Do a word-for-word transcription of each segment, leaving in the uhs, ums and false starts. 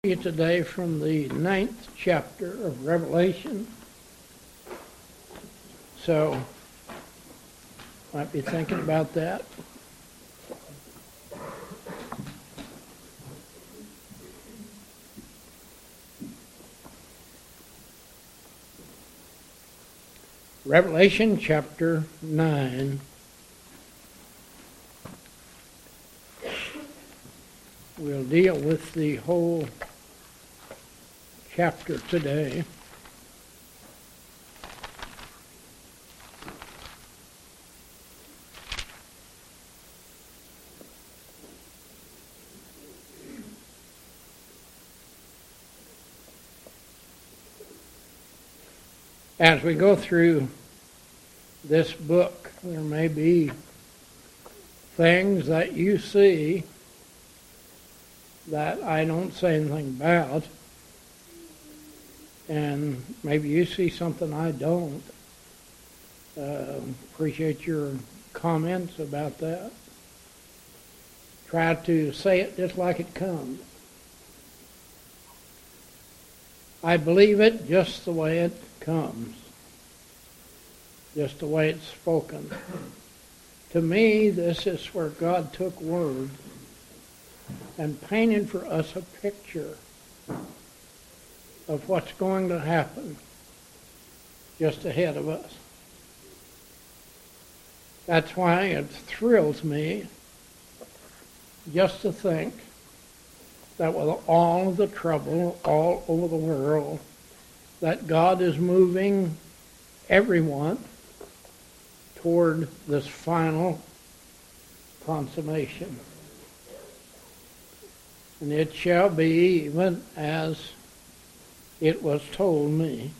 Today from the ninth chapter of Revelation. So, might be thinking about that. Revelation chapter nine. We'll deal with the whole chapter today. As we go through this book, there may be things that you see that I don't say anything about, and maybe you see something I don't. Uh, appreciate your comments about that. Try to say it just like it comes. I believe it just the way it comes, just the way it's spoken. To me, this is where God took words and painted for us a picture of what's going to happen just ahead of us. That's why it thrills me just to think that with all of the trouble all over the world, that God is moving everyone toward this final consummation. And it shall be even as it was told me.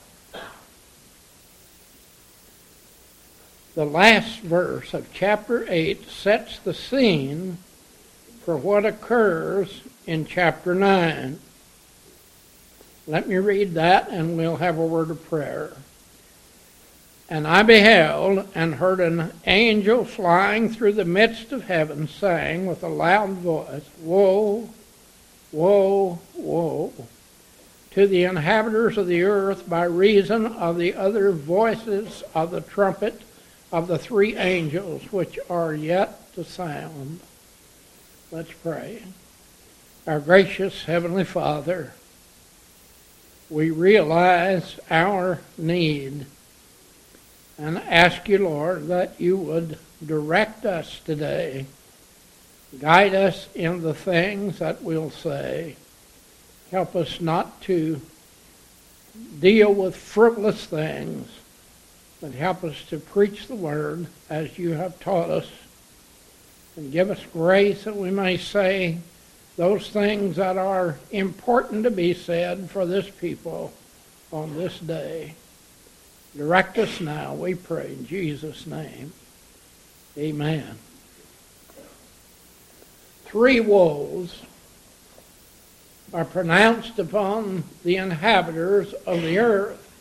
The last verse of chapter eight sets the scene for what occurs in chapter nine. Let me read that and we'll have a word of prayer. And I beheld and heard an angel flying through the midst of heaven, saying with a loud voice, Woe, woe, woe, to the inhabitants of the earth by reason of the other voices of the trumpet of the three angels which are yet to sound. Let's pray. Our gracious Heavenly Father, we realize our need and ask you, Lord, that you would direct us today. Guide us in the things that we'll say. Help us not to deal with frivolous things, but help us to preach the word as you have taught us. And give us grace that we may say those things that are important to be said for this people on this day. Direct us now, we pray, in Jesus' name. Amen. Three woes are pronounced upon the inhabitants of the earth.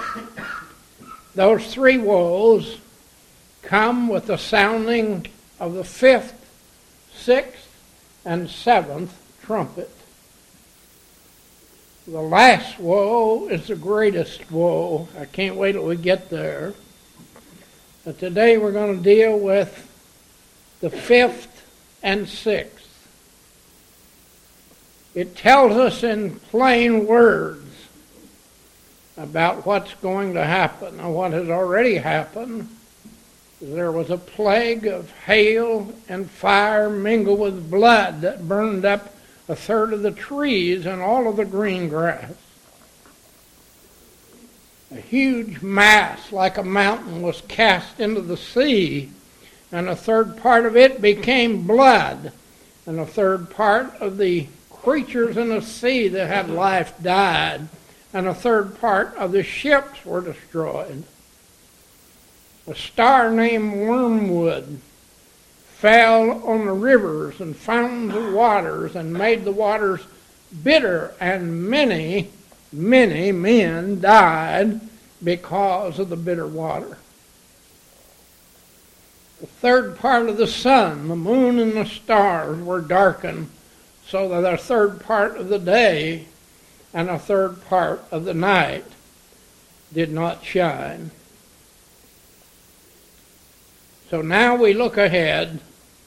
Those three woes come with the sounding of the fifth, sixth, and seventh trumpet. The last woe is the greatest woe. I can't wait till we get there. But today we're going to deal with the fifth and sixth. It tells us in plain words about what's going to happen. Now, what has already happened is there was a plague of hail and fire mingled with blood that burned up a third of the trees and all of the green grass. A huge mass like a mountain was cast into the sea, and a third part of it became blood, and a third part of the creatures in the sea that had life died, and a third part of the ships were destroyed. A star named Wormwood fell on the rivers and fountains of waters and made the waters bitter, and many, many men died because of the bitter water. The third part of the sun, the moon, and the stars were darkened so that a third part of the day and a third part of the night did not shine. So now we look ahead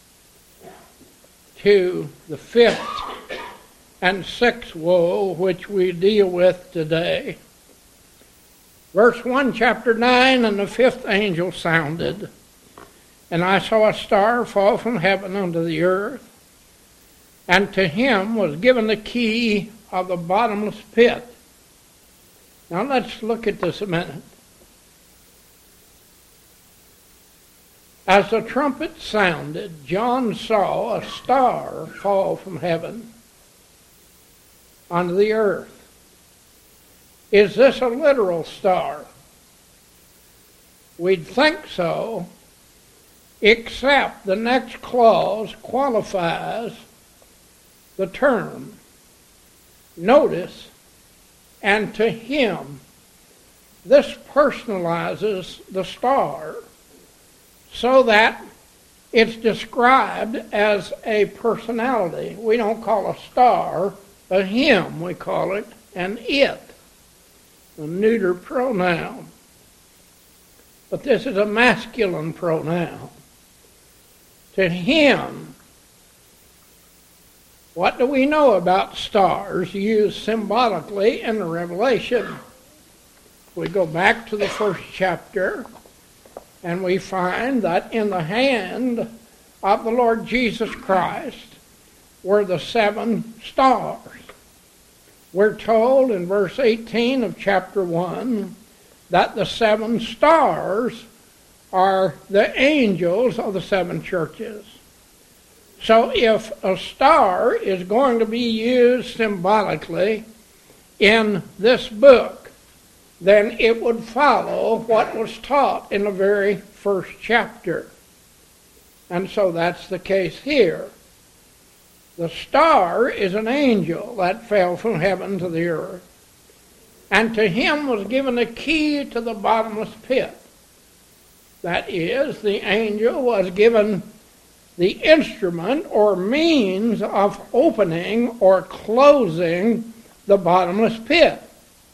to the fifth and sixth woe, which we deal with today. Verse one, chapter nine, and the fifth angel sounded, and I saw a star fall from heaven unto the earth, and to him was given the key of the bottomless pit. Now let's look at this a minute. As the trumpet sounded, John saw a star fall from heaven onto the earth. Is this a literal star? We'd think so, except the next clause qualifies the term. Notice, and to him. This personalizes the star so that it's described as a personality. We don't call a star a him, we call it an it, a neuter pronoun. But this is a masculine pronoun. To him. What do we know about stars used symbolically in the Revelation? We go back to the first chapter, and we find that in the hand of the Lord Jesus Christ were the seven stars. We're told in verse eighteen of chapter one that the seven stars are the angels of the seven churches. So if a star is going to be used symbolically in this book, then it would follow what was taught in the very first chapter. And so that's the case here. The star is an angel that fell from heaven to the earth, and to him was given a key to the bottomless pit. That is, the angel was given the instrument or means of opening or closing the bottomless pit.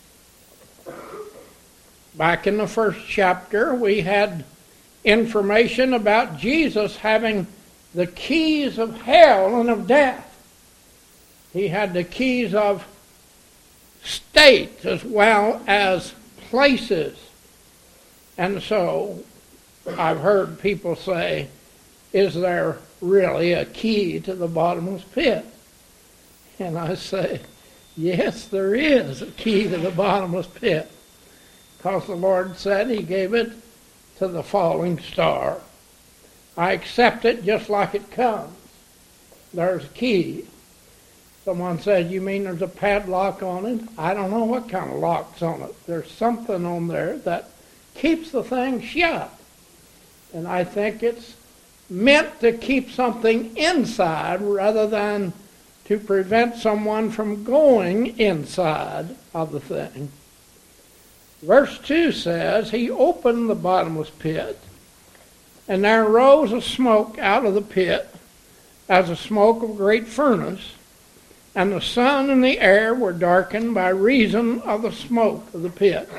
Back in the first chapter, we had information about Jesus having the keys of hell and of death. He had the keys of states as well as places. And so I've heard people say, is there really a key to the bottomless pit? And I say, yes, there is a key to the bottomless pit. Because the Lord said he gave it to the falling star. I accept it just like it comes. There's a key. Someone said, you mean there's a padlock on it? I don't know what kind of lock's on it. There's something on there that keeps the thing shut. And I think it's meant to keep something inside rather than to prevent someone from going inside of the thing. Verse two says, he opened the bottomless pit, and there rose a smoke out of the pit as the smoke of a great furnace, and the sun and the air were darkened by reason of the smoke of the pit.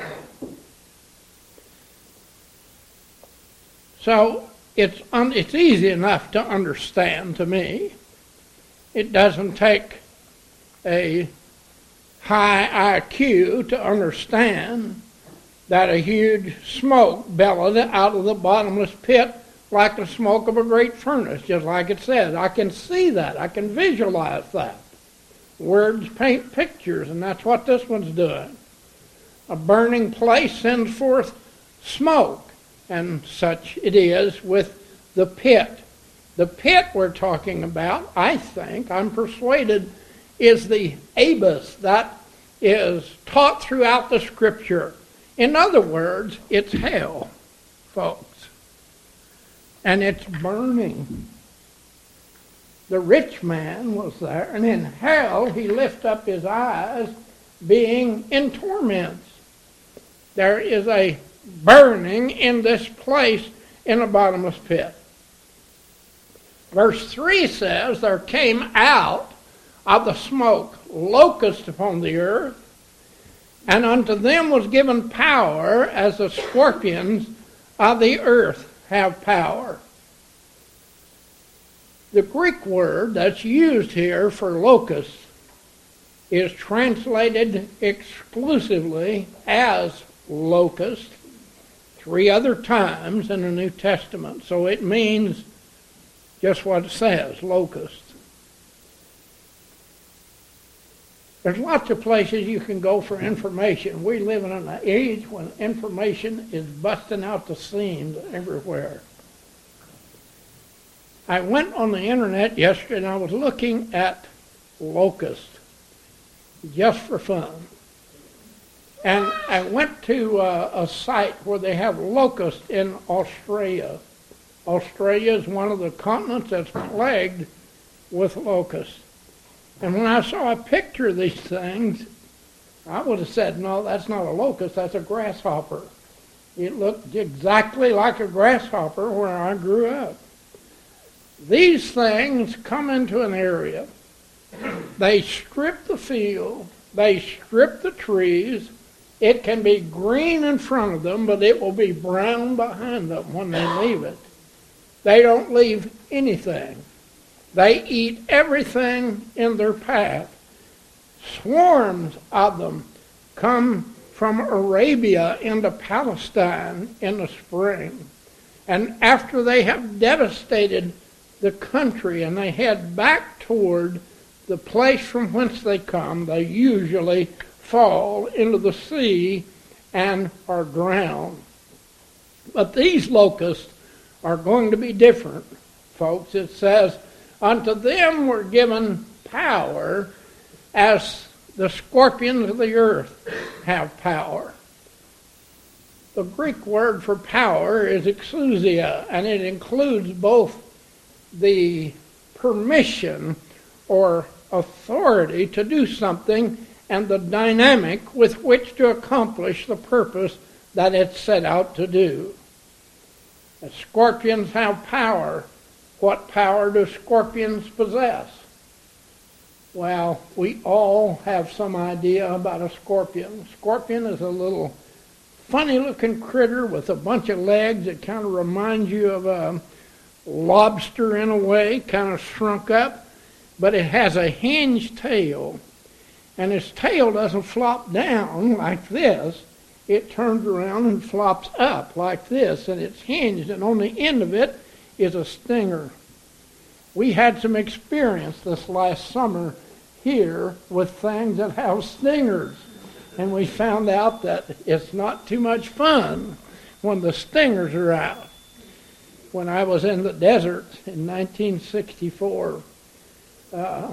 So it's un- it's easy enough to understand to me. It doesn't take a high I Q to understand that a huge smoke bellowed out of the bottomless pit like the smoke of a great furnace, just like it said. I can see that. I can visualize that. Words paint pictures, and that's what this one's doing. A burning place sends forth smoke, and such it is with the pit. The pit we're talking about, I think, I'm persuaded, is the abyss that is taught throughout the Scripture. In other words, it's hell, folks. And it's burning. The rich man was there, and in hell he lifted up his eyes, being in torments. There is a burning in this place in a bottomless pit. Verse three says, there came out of the smoke, locusts upon the earth, and unto them was given power as the scorpions of the earth have power. The Greek word that's used here for locusts is translated exclusively as locust three other times in the New Testament. So it means just what it says, locust. There's lots of places you can go for information. We live in an age when information is busting out the seams everywhere. I went on the internet yesterday and I was looking at locust just for fun. And I went to uh, a site where they have locusts in Australia. Australia is one of the continents that's plagued with locusts. And when I saw a picture of these things, I would have said, no, that's not a locust, that's a grasshopper. It looked exactly like a grasshopper where I grew up. These things come into an area. They strip the field. They strip the trees. It can be green in front of them, but it will be brown behind them when they leave it. They don't leave anything. They eat everything in their path. Swarms of them come from Arabia into Palestine in the spring. And after they have devastated the country and they head back toward the place from whence they come, they usually fall into the sea and are drowned. But these locusts are going to be different, folks. It says, unto them were given power as the scorpions of the earth have power. The Greek word for power is exousia, and it includes both the permission or authority to do something and the dynamic with which to accomplish the purpose that it's set out to do. The scorpions have power. What power do scorpions possess? Well, we all have some idea about a scorpion. Scorpion is a little funny-looking critter with a bunch of legs that kind of reminds you of a lobster in a way, kind of shrunk up, but it has a hinged tail, and its tail doesn't flop down like this. It turns around and flops up like this, and it's hinged, and on the end of it is a stinger. We had some experience this last summer here with things that have stingers, and we found out that it's not too much fun when the stingers are out. When I was in the desert in nineteen sixty-four, uh,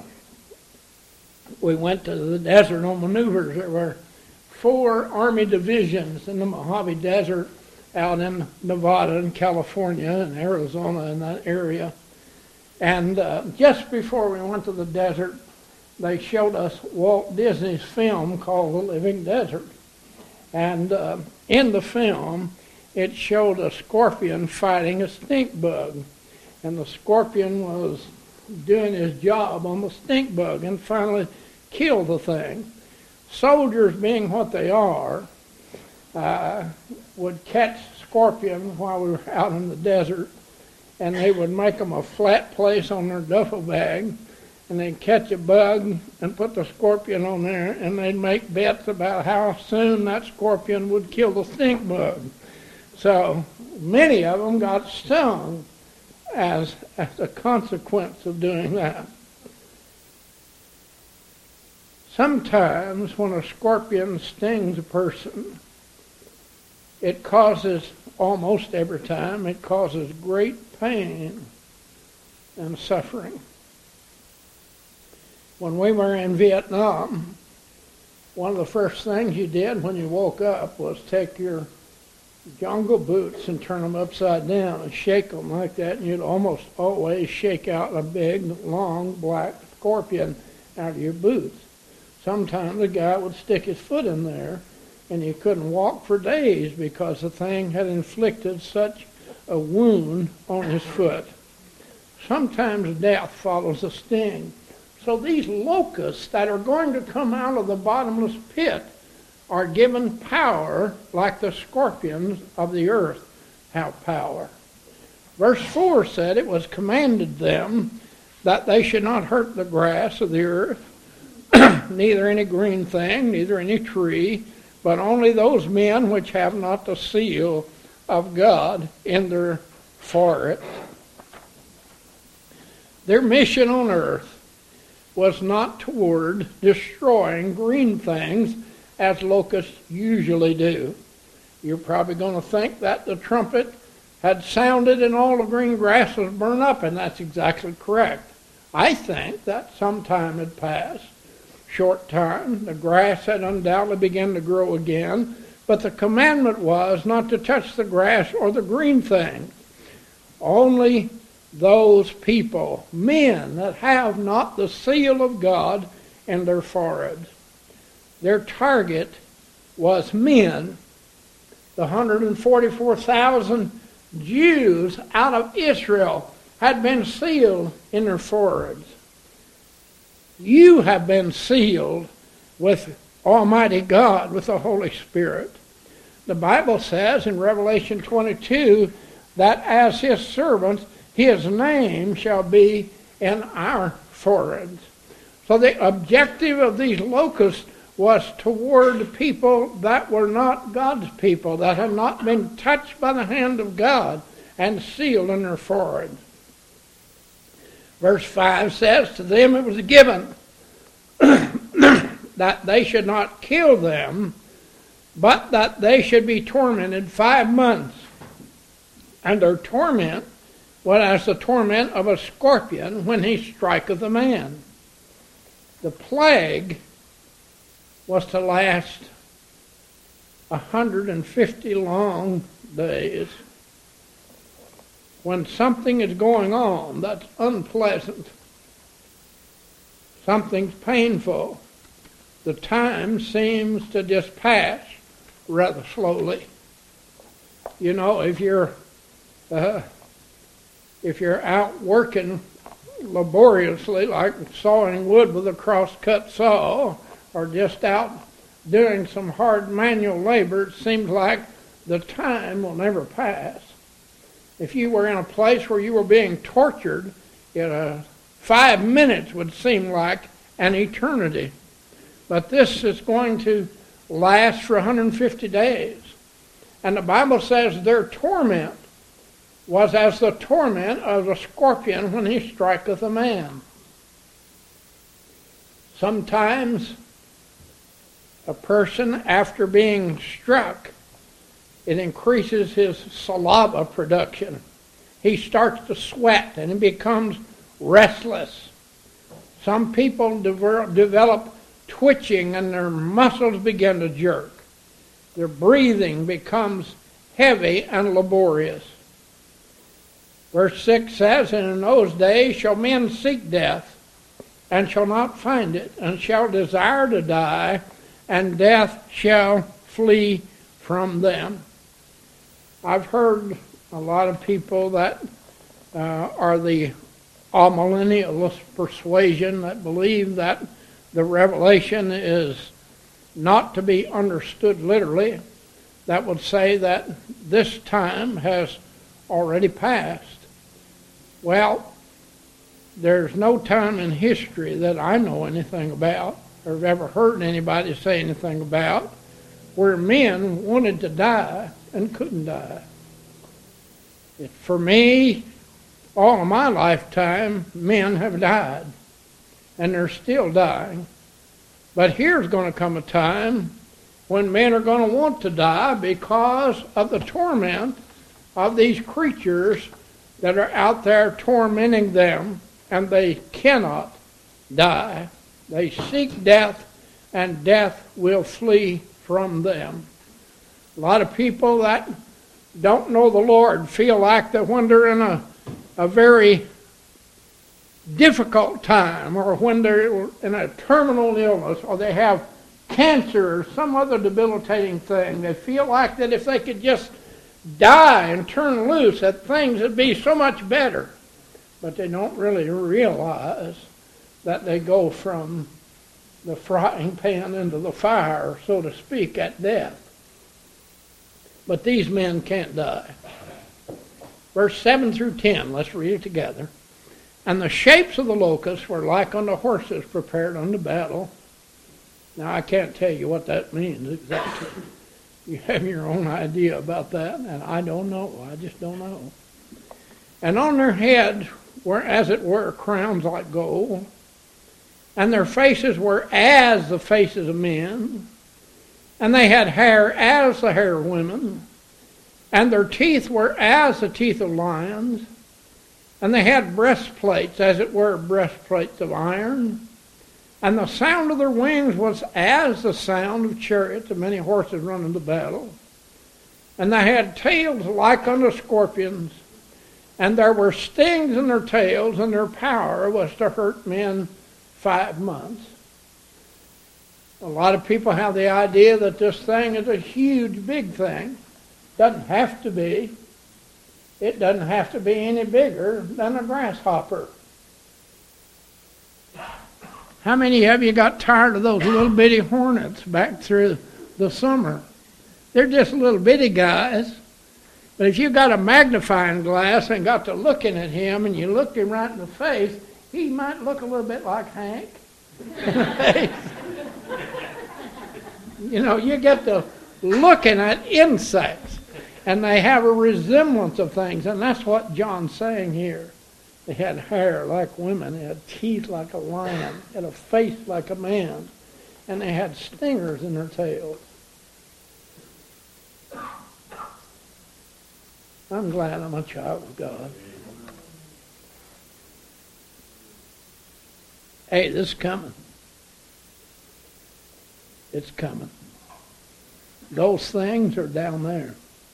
we went to the desert on maneuvers. There were four Army divisions in the Mojave Desert out in Nevada and California and Arizona in that area. And uh, just before we went to the desert, they showed us Walt Disney's film called The Living Desert. And uh, in the film, it showed a scorpion fighting a stink bug. And the scorpion was doing his job on the stink bug and finally killed the thing. Soldiers, being what they are, uh, would catch scorpions while we were out in the desert, and they would make them a flat place on their duffel bag, and they'd catch a bug and put the scorpion on there, and they'd make bets about how soon that scorpion would kill the stink bug. So many of them got stung as, as a consequence of doing that. Sometimes when a scorpion stings a person, it causes, almost every time, it causes great pain and suffering. When we were in Vietnam, one of the first things you did when you woke up was take your jungle boots and turn them upside down and shake them like that, and you'd almost always shake out a big, long, black scorpion out of your boots. Sometimes a guy would stick his foot in there, and he couldn't walk for days because the thing had inflicted such a wound on his foot. Sometimes death follows a sting. So these locusts that are going to come out of the bottomless pit are given power like the scorpions of the earth have power. Verse four said it was commanded them that they should not hurt the grass of the earth, neither any green thing, neither any tree, but only those men which have not the seal of God in their forehead. Their mission on earth was not toward destroying green things as locusts usually do. You're probably going to think that the trumpet had sounded and all the green grass was burned up, and that's exactly correct. I think that some time had passed, short time. The grass had undoubtedly begun to grow again, but the commandment was not to touch the grass or the green things. Only those people, men that have not the seal of God in their foreheads. Their target was men. The one hundred forty-four thousand Jews out of Israel had been sealed in their foreheads. You have been sealed with Almighty God, with the Holy Spirit. The Bible says in Revelation twenty-two that as His servants, His name shall be in our foreheads. So the objective of these locusts was toward people that were not God's people, that had not been touched by the hand of God and sealed in their foreheads. Verse five says, to them it was given that they should not kill them, but that they should be tormented five months. And their torment was as the torment of a scorpion when he striketh a man. The plague was to last one hundred fifty long days. When something is going on that's unpleasant, something's painful, the time seems to just pass rather slowly. You know, if you're uh, if you're out working laboriously, like sawing wood with a cross-cut saw, or just out doing some hard manual labor, it seems like the time will never pass. If you were in a place where you were being tortured, it, uh, five minutes would seem like an eternity. But this is going to last for one hundred fifty days. And the Bible says their torment was as the torment of a scorpion when he striketh a man. Sometimes a person, after being struck, it increases his saliva production. He starts to sweat and he becomes restless. Some people develop twitching and their muscles begin to jerk. Their breathing becomes heavy and laborious. Verse six says, and in those days shall men seek death, and shall not find it, and shall desire to die, and death shall flee from them. I've heard a lot of people that uh, are the amillennialist persuasion that believe that the revelation is not to be understood literally, that would say that this time has already passed. Well, there's no time in history that I know anything about, or have ever heard anybody say anything about, where men wanted to die and couldn't die. It, for me, all of my lifetime, men have died, and they're still dying. But here's going to come a time when men are going to want to die because of the torment of these creatures that are out there tormenting them, and they cannot die. They seek death, and death will flee from them. A lot of people that don't know the Lord feel like that when they're in a, a very difficult time, or when they're in a terminal illness, or they have cancer or some other debilitating thing, they feel like that if they could just die and turn loose, that things would be so much better. But they don't really realize that they go from the frying pan into the fire, so to speak, at death. But these men can't die. Verse seven through ten, let's read it together. And the shapes of the locusts were like unto horses prepared unto battle. Now, I can't tell you what that means exactly. You have your own idea about that, and I don't know. I just don't know. And on their heads were, as it were, crowns like gold, and their faces were as the faces of men, and they had hair as the hair of women, and their teeth were as the teeth of lions, and they had breastplates, as it were, breastplates of iron, and the sound of their wings was as the sound of chariots and many horses running to battle. And they had tails like unto scorpions, and there were stings in their tails, and their power was to hurt men five months. A lot of people have the idea that this thing is a huge, big thing. Doesn't have to be. It doesn't have to be any bigger than a grasshopper. How many of you got tired of those little bitty hornets back through the summer? They're just little bitty guys. But if you got a magnifying glass and got to looking at him and you looked him right in the face, he might look a little bit like Hank. You know, you get to looking at insects, and they have a resemblance of things, and that's what John's saying here. They had hair like women, they had teeth like a lion, had a face like a man, and they had stingers in their tails. I'm glad I'm a child of God. Hey, this is coming. It's coming. Those things are down there.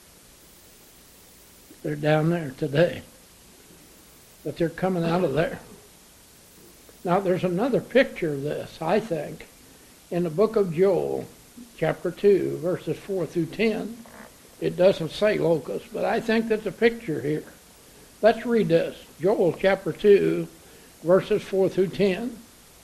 They're down there today. But they're coming out of there. Now, there's another picture of this, I think, in the book of Joel, chapter two, verses four through ten. It doesn't say locusts, but I think that's a picture here. Let's read this. Joel chapter two, verses four through ten.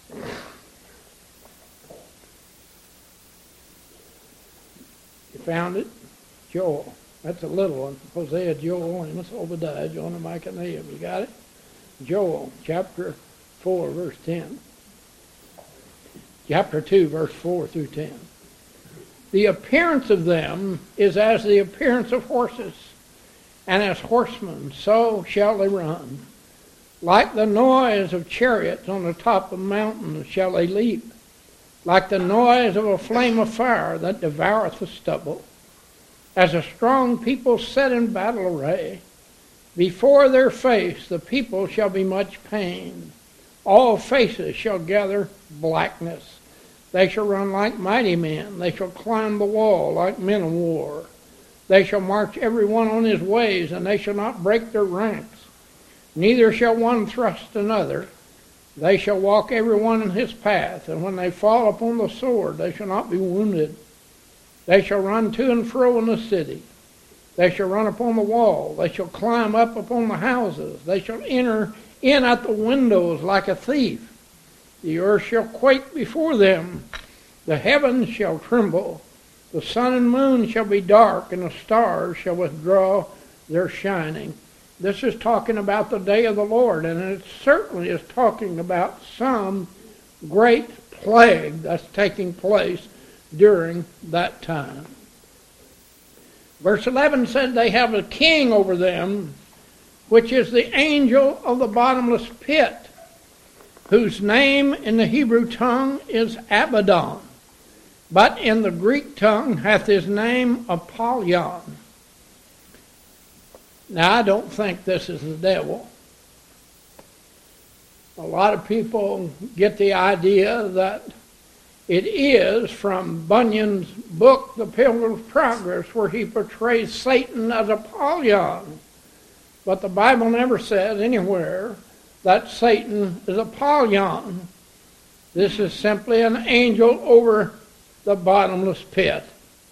You found it? Joel. That's a little one. Hosea, Joel, Amos, Obadiah, Jonah, Micah, Nahum. You got it? Joel chapter four, verse ten. Chapter two, verse four through ten. The appearance of them is as the appearance of horses, and as horsemen, so shall they run. Like the noise of chariots on the top of mountains shall they leap. Like the noise of a flame of fire that devoureth the stubble. As a strong people set in battle array, before their face the people shall be much pained. All faces shall gather blackness. They shall run like mighty men. They shall climb the wall like men of war. They shall march every one on his ways, and they shall not break their ranks. Neither shall one thrust another. They shall walk every one in his path, and when they fall upon the sword, they shall not be wounded. They shall run to and fro in the city. They shall run upon the wall. They shall climb up upon the houses. They shall enter in at the windows like a thief. The earth shall quake before them. The heavens shall tremble. The sun and moon shall be dark, and the stars shall withdraw their shining. This is talking about the day of the Lord, and it certainly is talking about some great plague that's taking place during that time. Verse eleven said they have a king over them, which is the angel of the bottomless pit, whose name in the Hebrew tongue is Abaddon, but in the Greek tongue hath his name Apollyon. Now, I don't think this is the devil. A lot of people get the idea that it is from Bunyan's book, The Pilgrim's Progress, where he portrays Satan as Apollyon. But the Bible never says anywhere that Satan is Apollyon. This is simply an angel over the bottomless pit.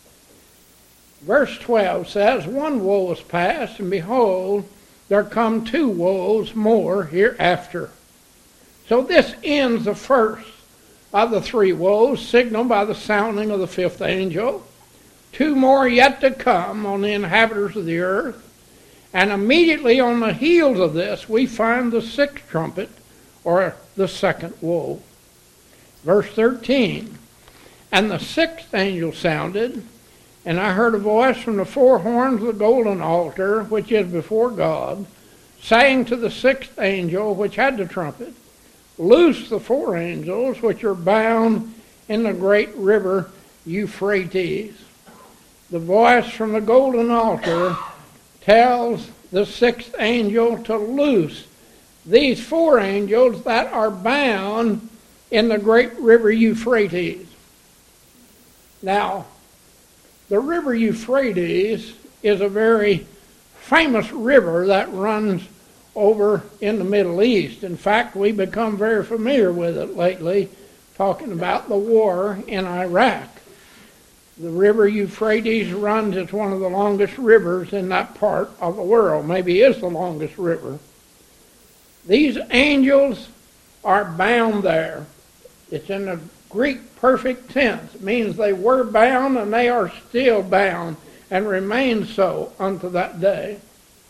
Verse twelve says, one woe is past, and behold, there come two woes more hereafter. So this ends the first of the three woes, signaled by the sounding of the fifth angel. Two more yet to come on the inhabitants of the earth. And immediately on the heels of this, we find the sixth trumpet, or the second woe. Verse thirteen, and the sixth angel sounded, and I heard a voice from the four horns of the golden altar, which is before God, saying to the sixth angel, which had the trumpet, loose the four angels which are bound in the great river Euphrates. The voice from the golden altar tells the sixth angel to loose these four angels that are bound in the great river Euphrates. Now, the river Euphrates is a very famous river that runs over in the Middle East. In fact, we've become very familiar with it lately, talking about the war in Iraq. The river Euphrates runs, it's one of the longest rivers in that part of the world. Maybe is the longest river. These angels are bound there. It's in the Greek perfect tense. It means they were bound and they are still bound and remain so unto that day.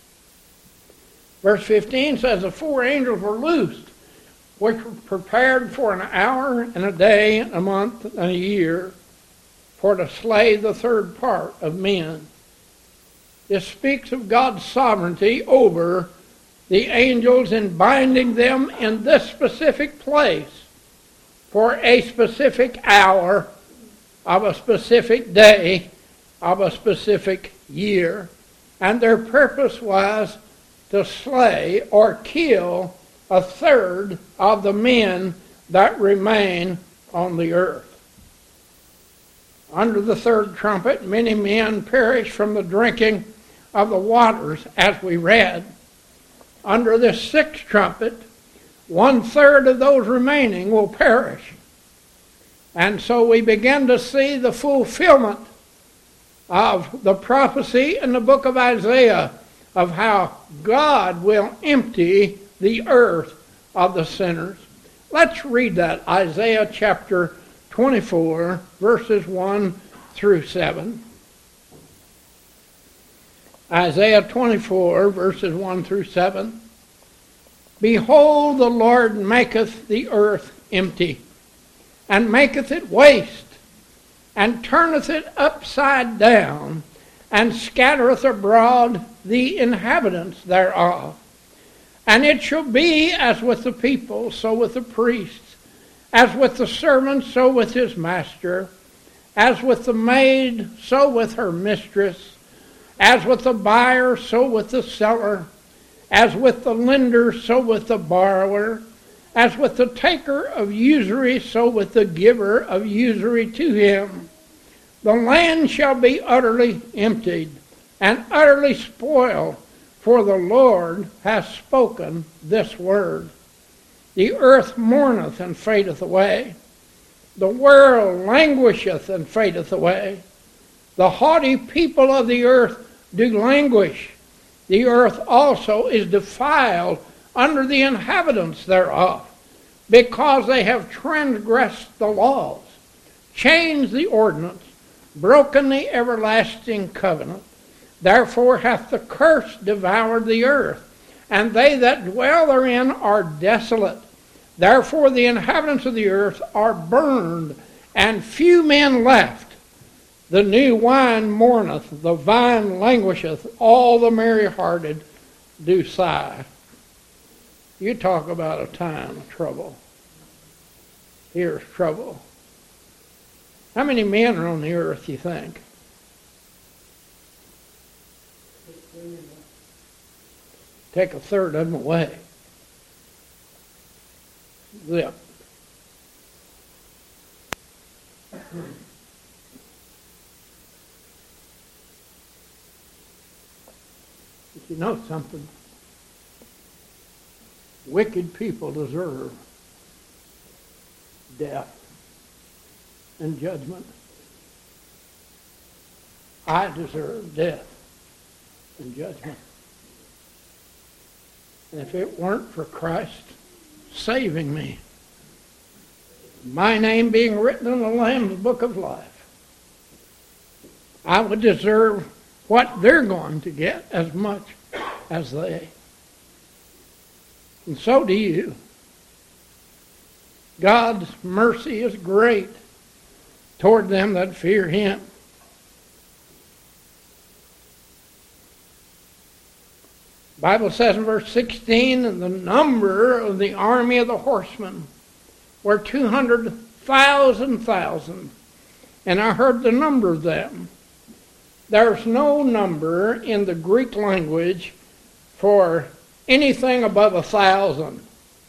Verse fifteen says, the four angels were loosed, which were prepared for an hour and a day and a month and a year, for to slay the third part of men. This speaks of God's sovereignty over the angels in binding them in this specific place for a specific hour of a specific day of a specific year. And their purpose was to slay or kill a third of the men that remain on the earth. Under the third trumpet, many men perish from the drinking of the waters, as we read. Under this sixth trumpet, one third of those remaining will perish. And so we begin to see the fulfillment of the prophecy in the book of Isaiah of how God will empty the earth of the sinners. Let's read that, Isaiah chapter twenty-four, verses one through seven. Isaiah twenty-four, verses one through seven. Behold, the Lord maketh the earth empty, and maketh it waste, and turneth it upside down, and scattereth abroad the inhabitants thereof. And it shall be as with the people, so with the priests, as with the servant, so with his master, as with the maid, so with her mistress, as with the buyer, so with the seller, as with the lender, so with the borrower, as with the taker of usury, so with the giver of usury to him. The land shall be utterly emptied and utterly spoiled, for the Lord hath spoken this word. The earth mourneth and fadeth away. The world languisheth and fadeth away. The haughty people of the earth do languish. The earth also is defiled under the inhabitants thereof, because they have transgressed the laws, changed the ordinance, broken the everlasting covenant. Therefore hath the curse devoured the earth, and they that dwell therein are desolate. Therefore the inhabitants of the earth are burned, and few men left. The new wine mourneth, the vine languisheth, all the merry-hearted do sigh. You talk about a time of trouble. Here's trouble. How many men are on the earth, you think? Take a third of them away. Zip. But you know something? Wicked people deserve death and judgment. I deserve death and judgment. And if it weren't for Christ's saving me. My name being written in the Lamb's book of life. I would deserve what they're going to get as much as they. And so do you. God's mercy is great toward them that fear him. The Bible says in verse sixteen, and the number of the army of the horsemen were two hundred thousand thousand. And I heard the number of them. There's no number in the Greek language for anything above a thousand.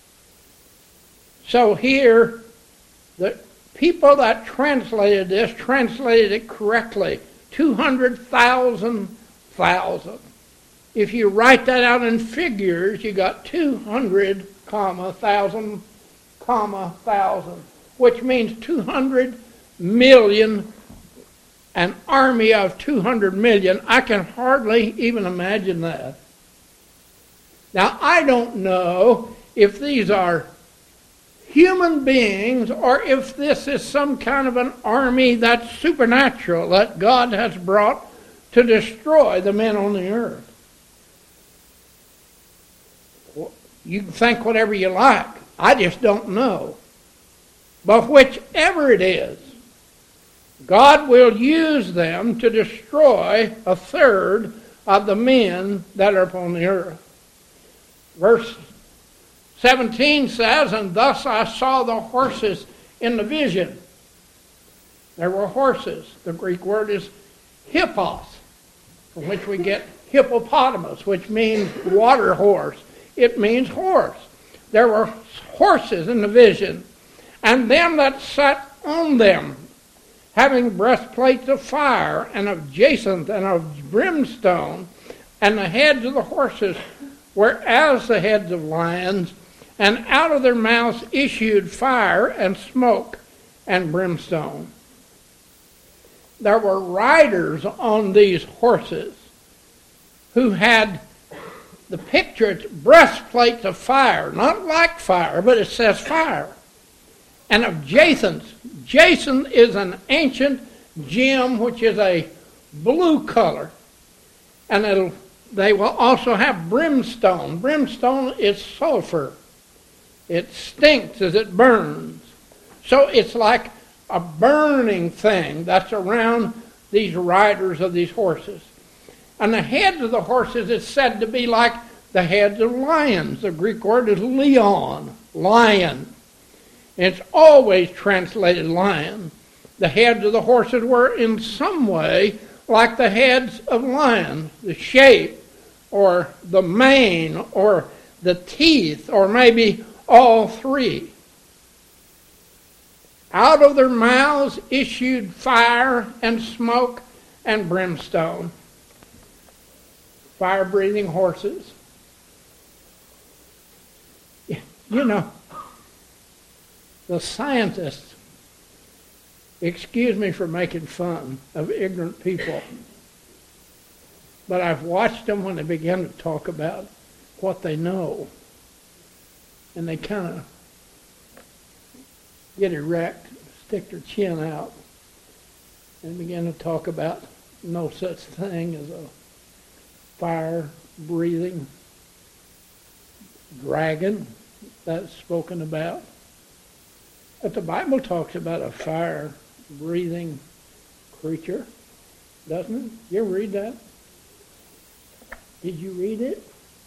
So here, the people that translated this translated it correctly. two hundred thousand thousand. If you write that out in figures, you got two hundred, comma, thousand, comma, thousand, which means two hundred million, an army of two hundred million. I can hardly even imagine that. Now, I don't know if these are human beings or if this is some kind of an army that's supernatural that God has brought to destroy the men on the earth. You can think whatever you like. I just don't know. But whichever it is, God will use them to destroy a third of the men that are upon the earth. Verse seventeen says, and thus I saw the horses in the vision. There were horses. The Greek word is hippos, from which we get hippopotamus, which means water horse. It means horse. There were horses in the vision, and them that sat on them, having breastplates of fire, and of jacinth, and of brimstone, and the heads of the horses were as the heads of lions, and out of their mouths issued fire and smoke and brimstone. There were riders on these horses who had the picture, it's breastplates of fire, not like fire, but it says fire. And of jacinth. Jacinth is an ancient gem which is a blue color. And it'll, they will also have brimstone. Brimstone is sulfur. It stinks as it burns. So it's like a burning thing that's around these riders of these horses. And the heads of the horses is said to be like the heads of lions. The Greek word is leon, lion. It's always translated lion. The heads of the horses were in some way like the heads of lions, the shape or the mane or the teeth or maybe all three. Out of their mouths issued fire and smoke and brimstone. Fire-breathing horses. You know, the scientists, excuse me for making fun of ignorant people, but I've watched them when they begin to talk about what they know, and they kind of get erect, stick their chin out, and begin to talk about no such thing as a fire-breathing dragon that's spoken about. But the Bible talks about a fire-breathing creature, doesn't it? You ever read that? Did you read it?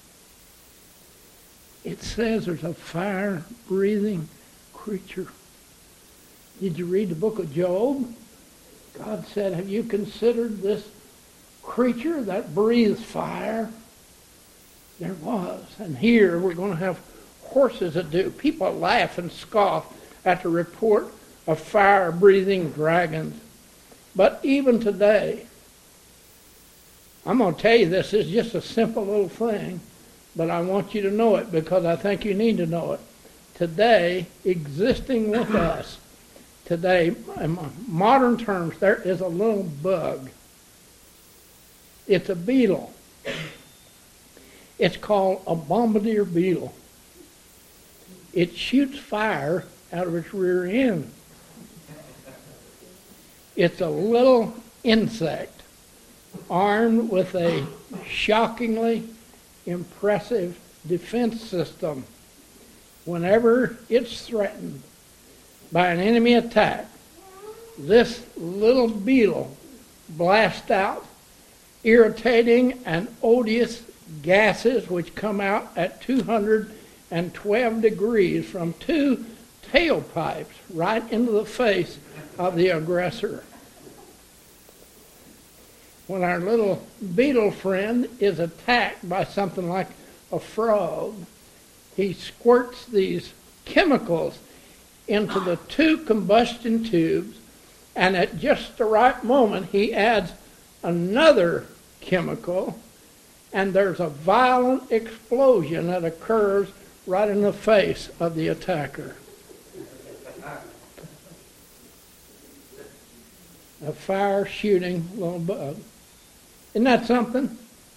It says there's a fire-breathing creature. Did you read the book of Job? God said, have you considered this creature that breathes fire? There was. And here we're going to have horses that do. People laugh and scoff at the report of fire-breathing dragons. But even today, I'm going to tell you this is just a simple little thing, but I want you to know it because I think you need to know it. Today, existing with us, today, in modern terms, there is a little bug. It's a beetle. It's called a bombardier beetle. it shoots fire out of its rear end. It's a little insect armed with a shockingly impressive defense system. Whenever it's threatened by an enemy attack, this little beetle blasts out irritating and odious gases which come out at two hundred twelve degrees from two tailpipes right into the face of the aggressor. When our little beetle friend is attacked by something like a frog, he squirts these chemicals into the two combustion tubes, and at just the right moment he adds another chemical, and there's a violent explosion that occurs right in the face of the attacker. A fire-shooting little bug. Isn't that something?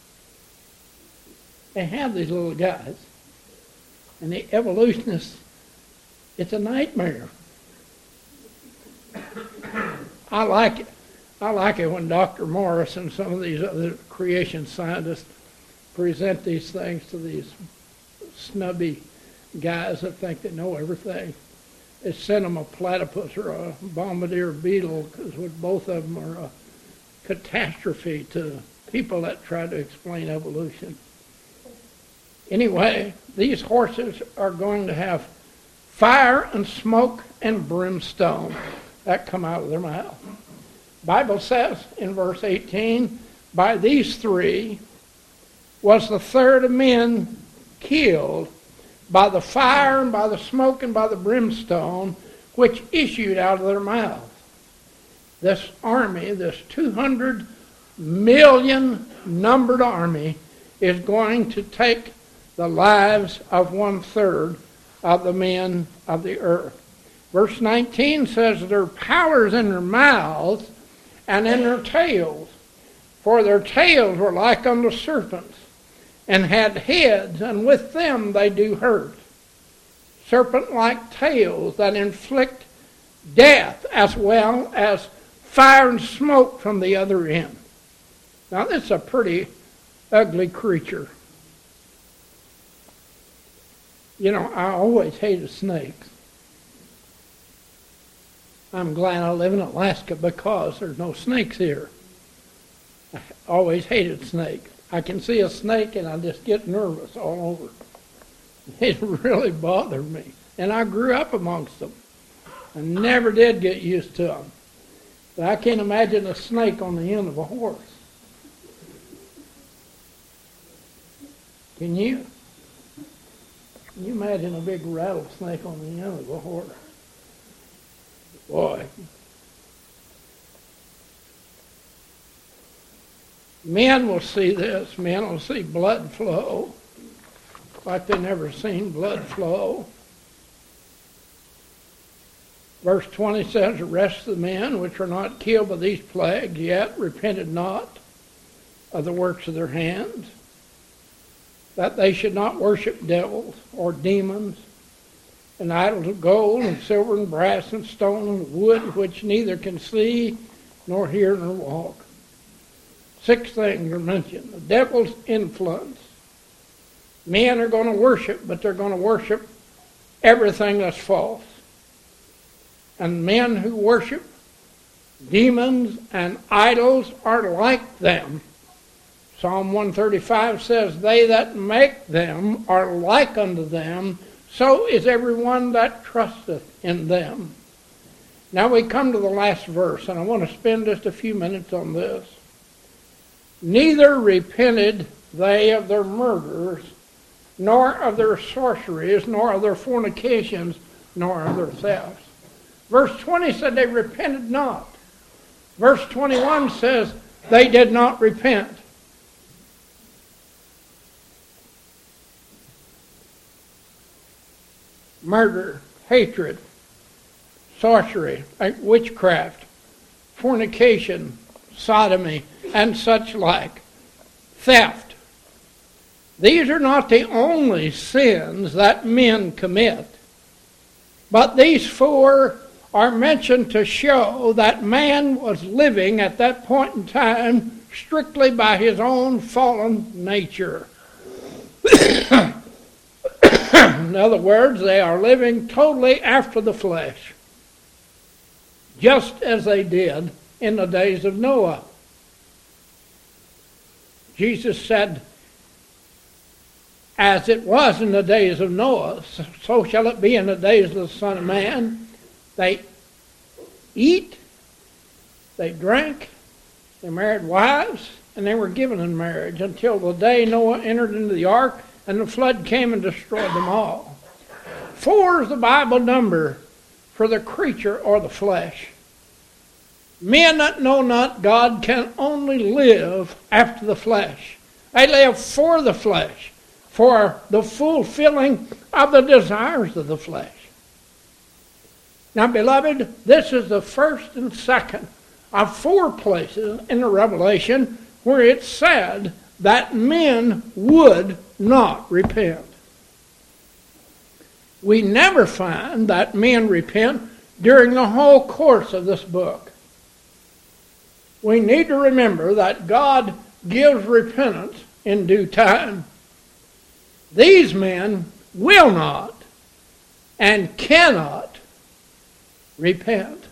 They have these little guys, and the evolutionists, it's a nightmare. I like it. I like it when Doctor Morris and some of these other creation scientists present these things to these snubby guys that think they know everything. They send them a platypus or a bombardier beetle, because with both of them are a catastrophe to people that try to explain evolution. Anyway, these horses are going to have fire and smoke and brimstone that come out of their mouth. The Bible says in verse eighteen, by these three was the third of men killed by the fire and by the smoke and by the brimstone which issued out of their mouths. This army, this two hundred million numbered army, is going to take the lives of one-third of the men of the earth. Verse nineteen says, their powers in their mouths and in their tails, for their tails were like unto serpents, and had heads, and with them they do hurt. Serpent-like tails that inflict death as well as fire and smoke from the other end. Now, this is a pretty ugly creature. You know, I always hated snakes. I'm glad I live in Alaska because there's no snakes here. I always hated snakes. I can see a snake and I just get nervous all over. It really bothered me. And I grew up amongst them. I never did get used to them. But I can't imagine a snake on the end of a horse. Can you? Can you imagine a big rattlesnake on the end of a horse? Boy. Men will see this. Men will see blood flow like they've never seen blood flow. Verse twenty says, the rest of the men which are not killed by these plagues yet repented not of the works of their hands, that they should not worship devils or demons and idols of gold and silver and brass and stone and wood, which neither can see nor hear nor walk. Six things are mentioned. The devil's influence. Men are going to worship, but they're going to worship everything that's false. And men who worship demons and idols are like them. Psalm one thirty-five says, they that make them are like unto them, so is everyone that trusteth in them. Now we come to the last verse, and I want to spend just a few minutes on this. Neither repented they of their murders, nor of their sorceries, nor of their fornications, nor of their thefts. Verse twenty said they repented not. Verse twenty-one says they did not repent. Murder, hatred, sorcery, witchcraft, fornication, sodomy, and such like, theft. These are not the only sins that men commit. But these four are mentioned to show that man was living at that point in time strictly by his own fallen nature. In other words, they are living totally after the flesh, just as they did in the days of Noah. Jesus said, as it was in the days of Noah, so shall it be in the days of the Son of Man. They eat, they drank, they married wives, and they were given in marriage until the day Noah entered into the ark and the flood came and destroyed them all. Four is the Bible number for the creature or the flesh. Men that know not God can only live after the flesh. They live for the flesh, for the fulfilling of the desires of the flesh. Now, beloved, this is the first and second of four places in the Revelation where it said that men would not repent. We never find that men repent during the whole course of this book. We need to remember that God gives repentance in due time. These men will not and cannot repent.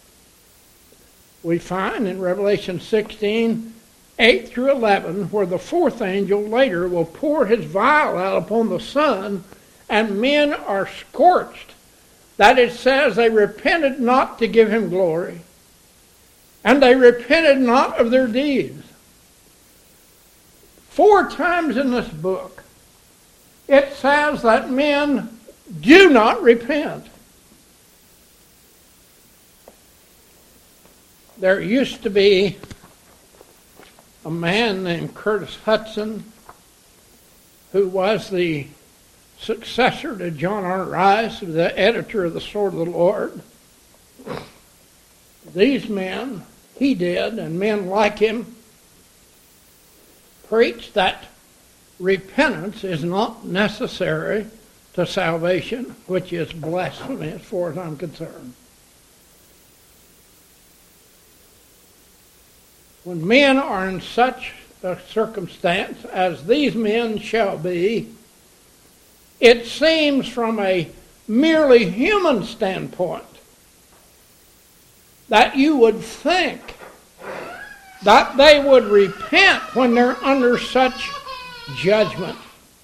We find in Revelation sixteen, eight through eleven, where the fourth angel later will pour his vial out upon the sun, and men are scorched, that it says they repented not to give him glory, and they repented not of their deeds. Four times in this book, it says that men do not repent. There used to be a man named Curtis Hudson who was the successor to John R. Rice, the editor of the Sword of the Lord. These men, he did, and men like him, preached that repentance is not necessary to salvation, which is blasphemy as far as I'm concerned. When men are in such a circumstance as these men shall be, it seems from a merely human standpoint that you would think that they would repent when they're under such judgment.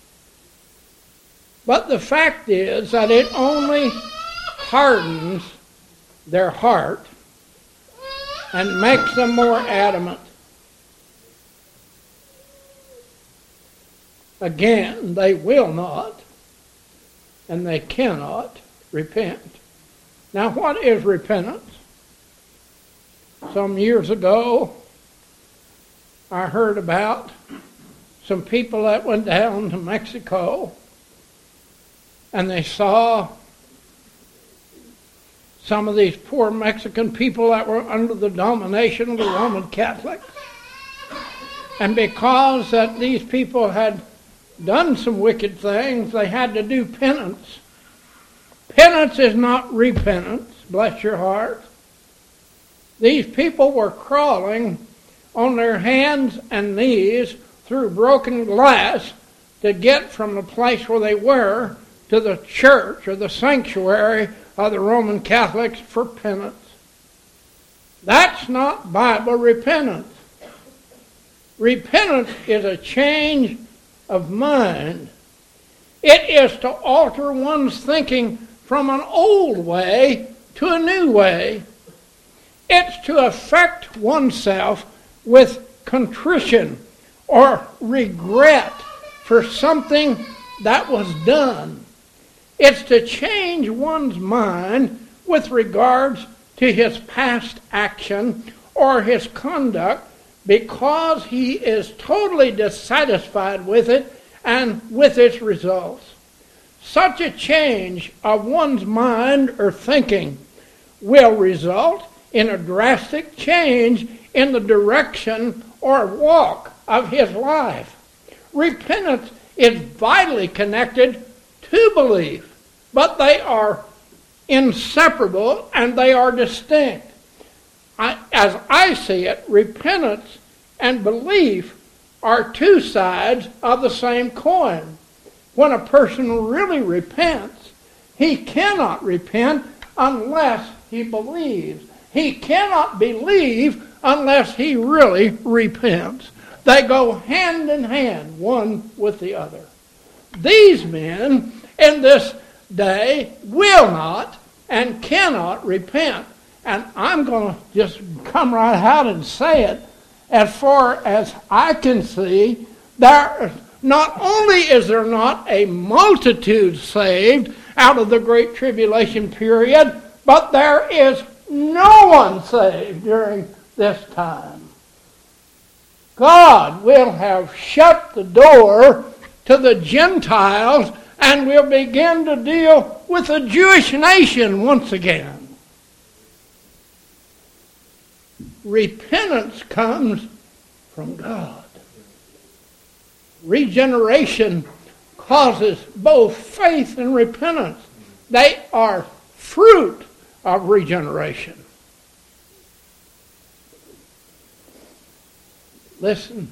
But the fact is that it only hardens their heart and makes them more adamant. Again, they will not and they cannot repent. Now, what is repentance? Some years ago, I heard about some people that went down to Mexico and they saw some of these poor Mexican people that were under the domination of the Roman Catholics. And because that these people had done some wicked things, they had to do penance. Penance is not repentance, bless your heart. These people were crawling on their hands and knees through broken glass to get from the place where they were to the church or the sanctuary of the Roman Catholics for penance. That's not Bible repentance. Repentance is a change of mind. It is to alter one's thinking from an old way to a new way. It's to affect oneself with contrition or regret for something that was done. It's to change one's mind with regards to his past action or his conduct because he is totally dissatisfied with it and with its results. Such a change of one's mind or thinking will result in a drastic change in the direction or walk of his life. Repentance is vitally connected to belief, but they are inseparable and they are distinct. I, as I see it, repentance and belief are two sides of the same coin. When a person really repents, he cannot repent unless he believes. He cannot believe unless he really repents. They go hand in hand, one with the other. These men in this day will not and cannot repent. And I'm going to just come right out and say it. As far as I can see, there not only is there not a multitude saved out of the Great Tribulation period, but there is no one saved during this time. God will have shut the door to the Gentiles and will begin to deal with the Jewish nation once again. Repentance comes from God. Regeneration causes both faith and repentance. They are fruit of regeneration. Listen,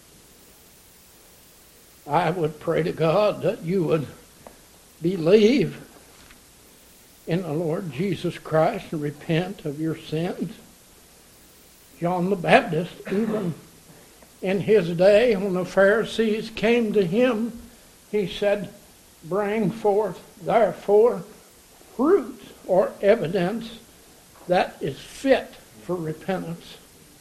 I would pray to God that you would believe in the Lord Jesus Christ and repent of your sins. John the Baptist, even in his day, when the Pharisees came to him, he said, bring forth, therefore, fruit or evidence that is fit for repentance.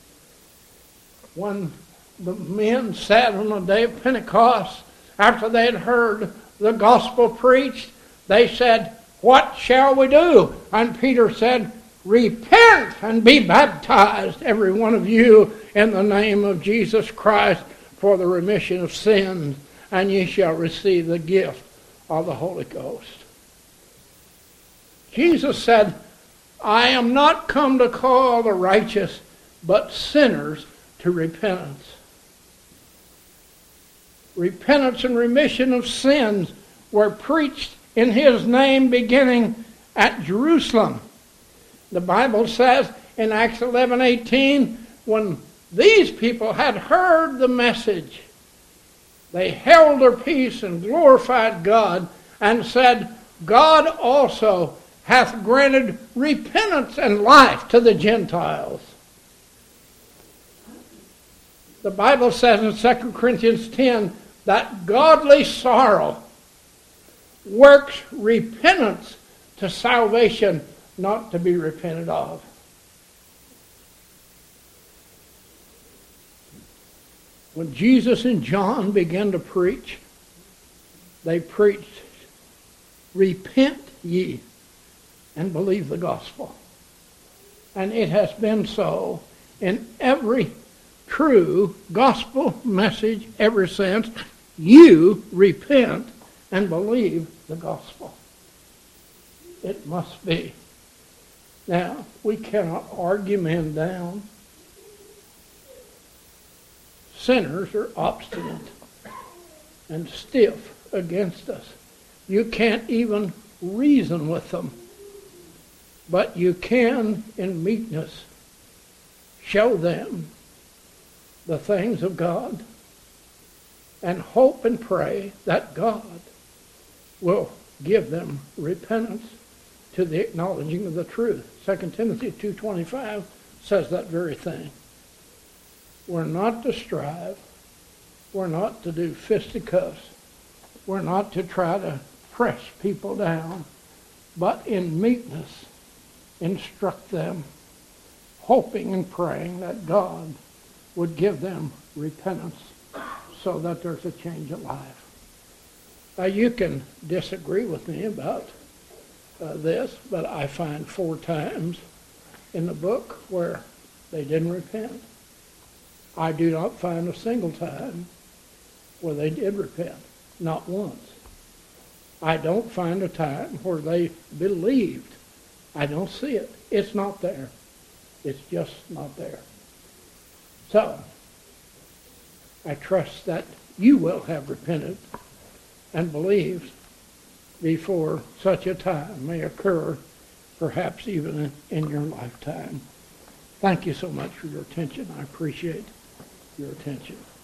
When the men sat on the day of Pentecost, after they had heard the gospel preached, they said, what shall we do? And Peter said, repent and be baptized, every one of you, in the name of Jesus Christ for the remission of sins, and ye shall receive the gift of the Holy Ghost. Jesus said, I am not come to call the righteous, but sinners to repentance. Repentance and remission of sins were preached in his name beginning at Jerusalem. The Bible says in Acts eleven eighteen, when these people had heard the message, they held their peace and glorified God and said, God also hath granted repentance and life to the Gentiles. The Bible says in Second Corinthians ten that godly sorrow works repentance to salvation, not to be repented of. When Jesus and John began to preach, they preached, repent ye and believe the gospel. And it has been so in every true gospel message ever since. You repent and believe the gospel. It must be. Now, we cannot argue men down. Sinners are obstinate and stiff against us. You can't even reason with them. But you can, in meekness, show them the things of God and hope and pray that God will give them repentance to the acknowledging of the truth. Second Timothy two twenty-five says that very thing. We're not to strive. We're not to do fisticuffs. We're not to try to press people down. But in meekness, instruct them, hoping and praying that God would give them repentance so that there's a change of life. Now, you can disagree with me about uh, this, but I find four times in the book where they didn't repent. I do not find a single time where they did repent. Not once. I don't find a time where they believed. I don't see it. It's not there. It's just not there. So, I trust that you will have repented and believed before such a time may occur perhaps even in, in your lifetime. Thank you so much for your attention. I appreciate your attention.